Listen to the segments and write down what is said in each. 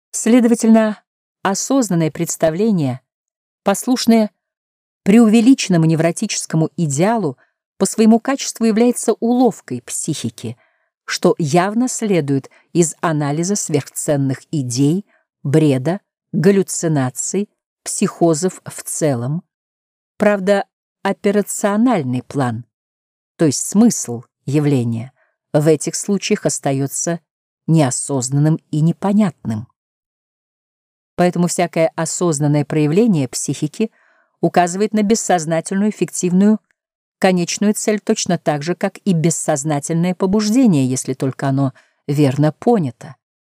Следовательно, осознанное представление, послушное преувеличенному невротическому идеалу, по своему качеству является уловкой психики, что явно следует из анализа сверхценных идей, бреда, галлюцинаций, психозов в целом. Правда, операциональный план, то есть смысл явления, в этих случаях остается неосознанным и непонятным. Поэтому всякое осознанное проявление психики указывает на бессознательную фиктивную конечную цель точно так же, как и бессознательное побуждение, если только оно верно понято.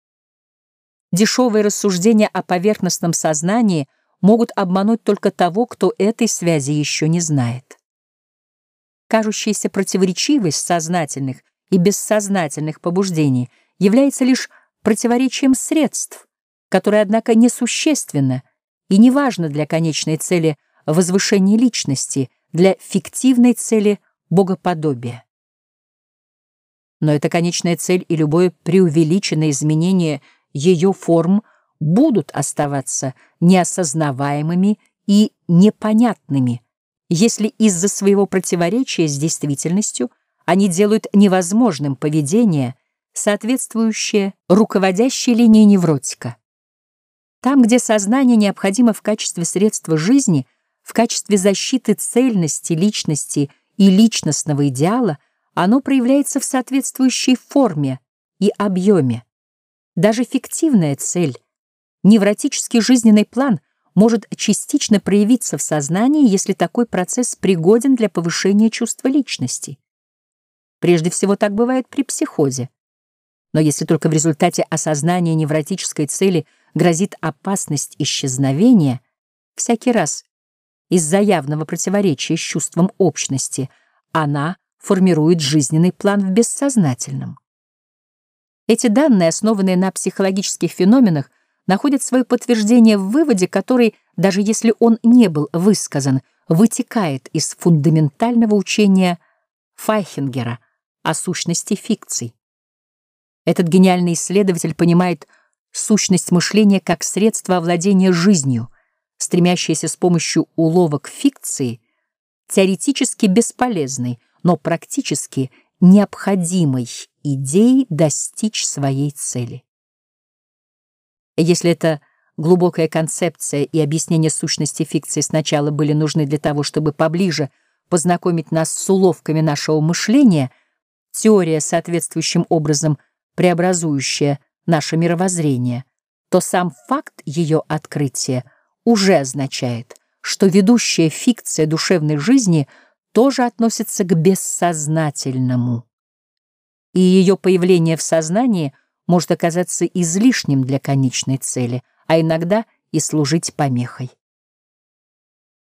Дешевые рассуждения о поверхностном сознании могут обмануть только того, кто этой связи еще не знает. Кажущаяся противоречивость сознательных и бессознательных побуждений является лишь противоречием средств, которое, однако, несущественно и не важно для конечной цели возвышения личности, для фиктивной цели богоподобия. Но эта конечная цель и любое преувеличенное изменение ее форм будут оставаться неосознаваемыми и непонятными, если из-за своего противоречия с действительностью они делают невозможным поведение, соответствующее руководящей линии невротика. Там, где сознание необходимо в качестве средства жизни, в качестве защиты цельности личности и личностного идеала, оно проявляется в соответствующей форме и объеме. Даже фиктивная цель, невротический жизненный план может частично проявиться в сознании, если такой процесс пригоден для повышения чувства личности. Прежде всего так бывает при психозе. Но если только в результате осознания невротической цели грозит опасность исчезновения, всякий раз из-за явного противоречия с чувством общности она формирует жизненный план в бессознательном. Эти данные, основанные на психологических феноменах, находят свое подтверждение в выводе, который, даже если он не был высказан, вытекает из фундаментального учения Файхингера о сущности фикций. Этот гениальный исследователь понимает сущность мышления как средство овладения жизнью, стремящееся с помощью уловок фикции, теоретически бесполезной, но практически необходимой идеей достичь своей цели. Если эта глубокая концепция и объяснение сущности фикции сначала были нужны для того, чтобы поближе познакомить нас с уловками нашего мышления, теория, соответствующим образом преобразующая наше мировоззрение, то сам факт ее открытия уже означает, что ведущая фикция душевной жизни тоже относится к бессознательному, и ее появление в сознании может оказаться излишним для конечной цели, а иногда и служить помехой.